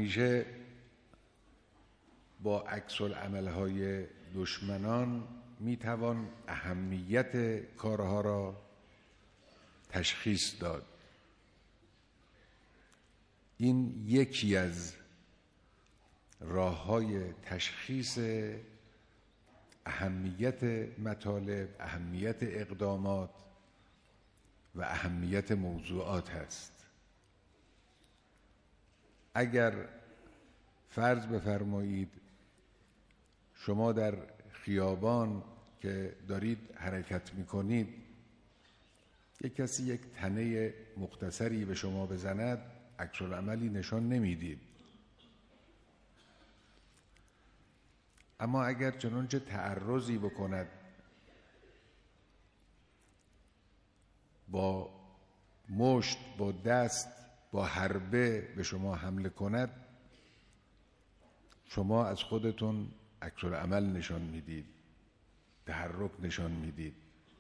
همیشه با عکس العمل‌های دشمنان میتوان اهمیت کارها را تشخیص داد. این یکی از راه‌های تشخیص اهمیت مطالب، اهمیت اقدامات و اهمیت موضوعات است. اگر فرض بفرمایید شما در خیابان که دارید حرکت میکنید یک کسی یک تنه مختصری به شما بزند، عکس العملی نشان نمیدید. اما اگر چنانچه تعرضی بکند، با مشت، با دست، با حربه به شما حمله کند، شما از خودتون عکس العمل نشان میدید، تحرک نشان میدید.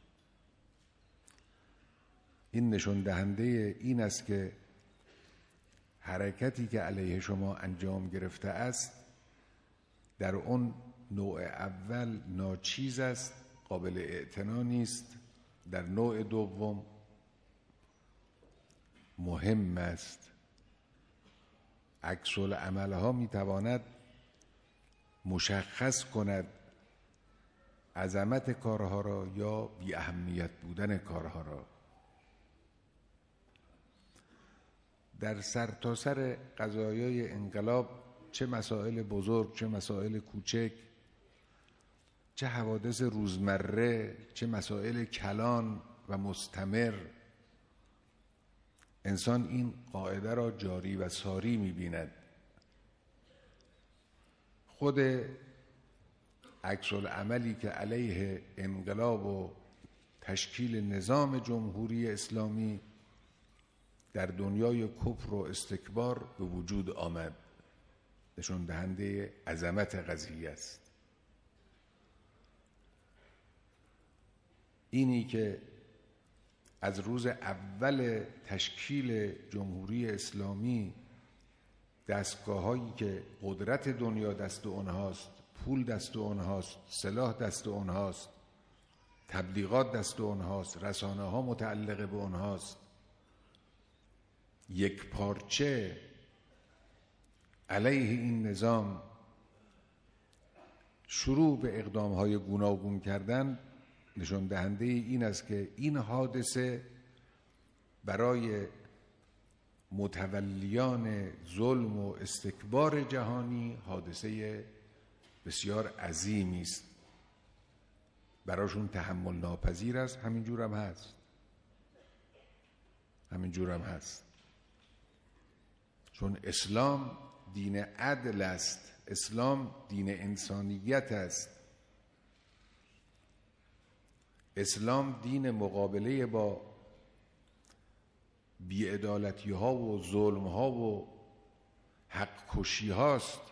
این نشان دهنده این است که حرکتی که علیه شما انجام گرفته است در اون نوع اول ناچیز است، قابل اعتنا نیست. در نوع دوم مهم است. عکس العمل‌ها میتواند مشخص کند عظمت کارها را یا بی اهمیت بودن کارها را. در سرتاسر قضایای انقلاب، چه مسائل بزرگ، چه مسائل کوچک، چه حوادث روزمره، چه مسائل کلان و مستمر، انسان این قاعده را جاری و ساری می‌بیند. خود عکس العملی که علیه انقلاب و تشکیل نظام جمهوری اسلامی در دنیای کفر و استکبار به وجود آمد، نشان دهنده عظمت قضیه است. اینی که از روز اول تشکیل جمهوری اسلامی دستگاه‌هایی که قدرت دنیا دست اونهاست، پول دست اونهاست، سلاح دست اونهاست، تبلیغات دست اونهاست، رسانه‌ها متعلق به اونهاست، یک پارچه علیه این نظام شروع به اقدام‌های گوناگون کردن، نشان دهنده این است که این حادثه برای متولیان ظلم و استکبار جهانی حادثه بسیار عظیمی است. براشون تحمل ناپذیر است. همینجور هم هست. چون اسلام دین عدل است، اسلام دین انسانیت است، اسلام دین مقابله با بی‌عدالتی ها و ظلم ها و حق کشی هاست.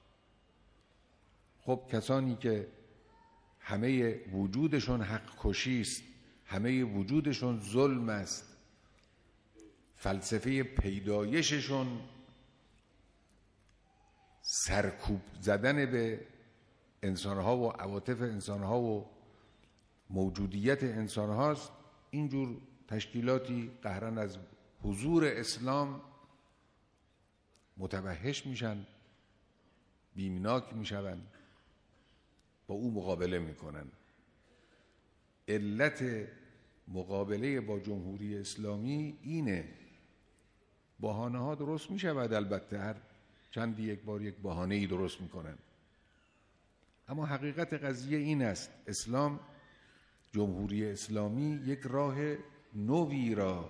خب کسانی که همه وجودشون حق کشی است، همه وجودشون ظلم است، فلسفه پیدایششون سرکوب زدن به انسانها و عواطف انسانها و موجودیت انسانهاست، اینجور تشکیلاتی قهرن از حضور اسلام متوحش میشن، بیمناک میشن، با او مقابله میکنن. علت مقابله با جمهوری اسلامی اینه. بهانه ها درست میشود، البته هر چندی یک بار یک بهانه ای درست میکنن، اما حقیقت قضیه این است: اسلام، جمهوری اسلامی یک راه نوی را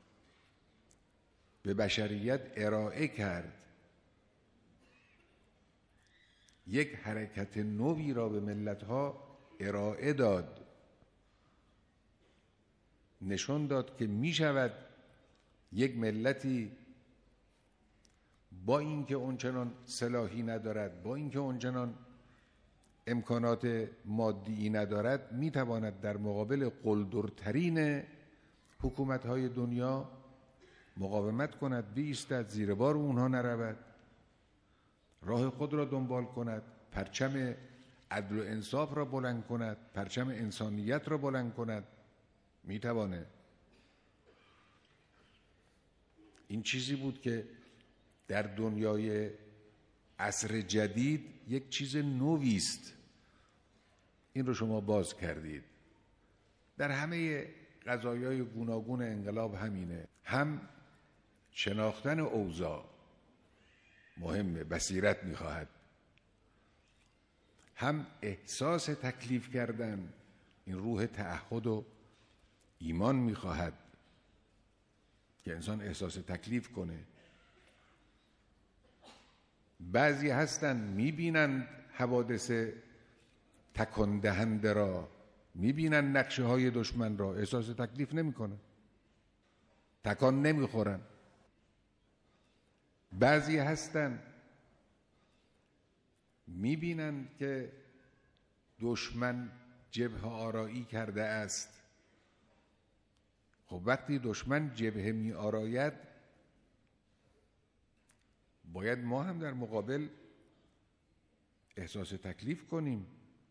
به بشریت ارائه کرد، یک حرکت نوی را به ملت‌ها ارائه داد، نشان داد که می شود یک ملتی با اینکه اونچنان سلاحی ندارد، با اینکه اونچنان امکانات مادی ندارد، می تواند در مقابل قلدرترین حکومت‌های دنیا مقاومت کند، بایستد، زیر بار اونها نرود. راه خود را دنبال کند، پرچم عدل و انصاف را بلند کند، پرچم انسانیت را بلند کند، میتوانه. این چیزی بود که در دنیای عصر جدید یک چیز نوی است. این رو شما باز کردید. در همه قضایای گوناگون انقلاب همینه. هم شناختن اوضاع مهمه، بصیرت میخواهد، هم احساس تکلیف کردن، این روح تعهد و ایمان میخواهد که انسان احساس تکلیف کنه. بعضی هستن میبینند حوادث تکان دهنده را، میبینند نقشه های دشمن را، احساس تکلیف نمیکنن، تکان نمیخورن. بعضی هستن میبینند که دشمن جبهه آرایی کرده است. خب وقتی دشمن جبهه می آراید، باید ما هم در مقابل احساس تکلیف کنیم.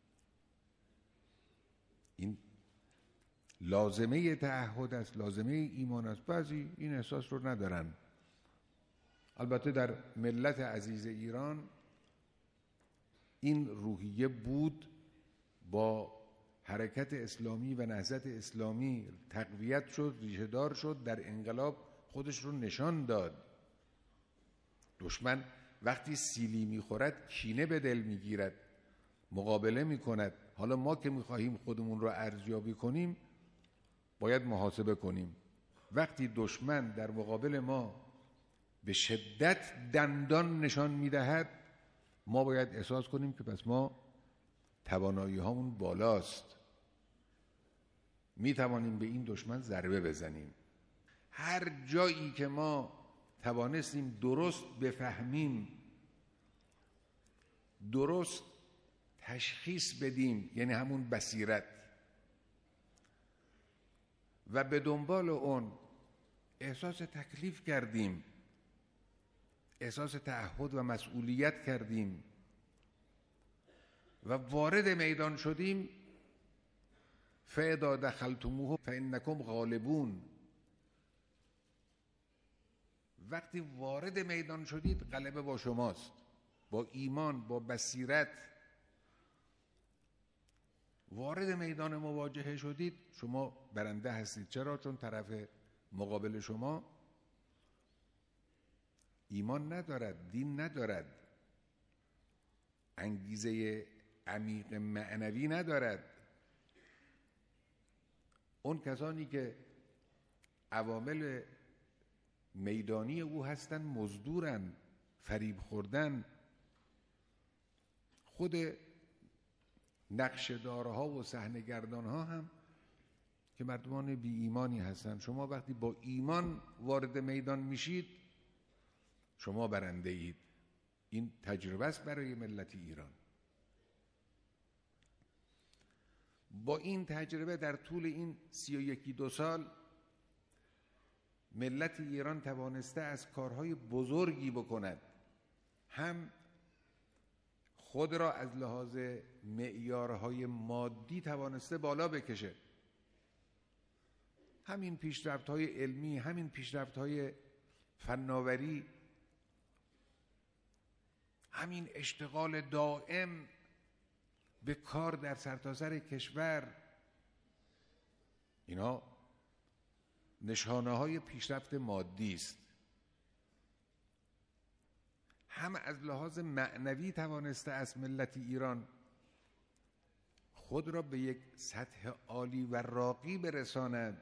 این لازمه تعهد است، لازمه ایمان است. بعضی این احساس رو ندارن. البته در ملت عزیز ایران این روحیه بود، با حرکت اسلامی و نهضت اسلامی تقویت شد، ریشه دار شد، در انقلاب خودش رو نشان داد. دشمن وقتی سیلی میخورد کینه به دل میگیرد، مقابله میکند. حالا ما که میخواهیم خودمون رو ارزیابی کنیم باید محاسبه کنیم. وقتی دشمن در مقابل ما به شدت دندان نشان میدهد، ما باید احساس کنیم که پس ما توانایی هامون بالاست، میتوانیم به این دشمن ضربه بزنیم. هر جایی که ما توانستیم درست بفهمیم، درست تشخیص بدیم، یعنی همون بصیرت، و به دنبال اون احساس تکلیف کردیم، احساس تعهد و مسئولیت کردیم و وارد میدان شدیم، فاذا دخلتموه فانکم غالبون. وقتی وارد میدان شدید غلبه با شماست. با ایمان، با بصیرت وارد میدان مواجهه شدید، شما برنده هستید. چرا؟ چون طرف مقابل شما ایمان ندارد، دین ندارد، انگیزه عمیق معنوی ندارد. اون کسانی که عوامل میدانی او هستن مزدورن، فریب خوردن. خود نقشه‌دارها و صحنه‌گردانها هم که مردمان بی ایمانی هستن. شما وقتی با ایمان وارد میدان میشید، شما برنده اید. این تجربه است برای ملت ایران. با این تجربه در طول این 31 سال ملت ایران توانسته از کارهای بزرگی بکند. هم خود را از لحاظ معیارهای مادی توانسته بالا بکشه. همین پیشرفت‌های علمی، همین پیشرفت‌های فناوری، همین اشتغال دائم به کار در سرتاسر کشور، اینا نشانه‌های پیشرفت مادی است. هم از لحاظ معنوی توانسته از ملت ایران خود را به یک سطح عالی و راقی برساند.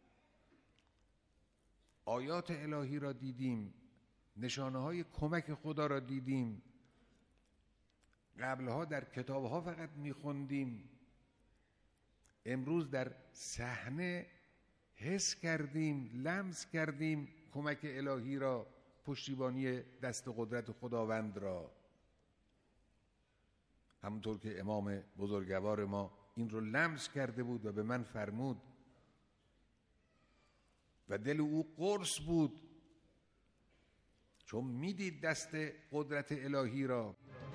آیات الهی را دیدیم، نشانه‌های کمک خدا را دیدیم. قبلها در کتابها فقط می‌خوندیم، امروز در صحنه حس کردیم، لمس کردیم کمک الهی را، پشتیبانی دست قدرت خداوند را. همونطور که امام بزرگوار ما این رو لمس کرده بود و به من فرمود و دل او قرص بود، چون میدید دست قدرت الهی را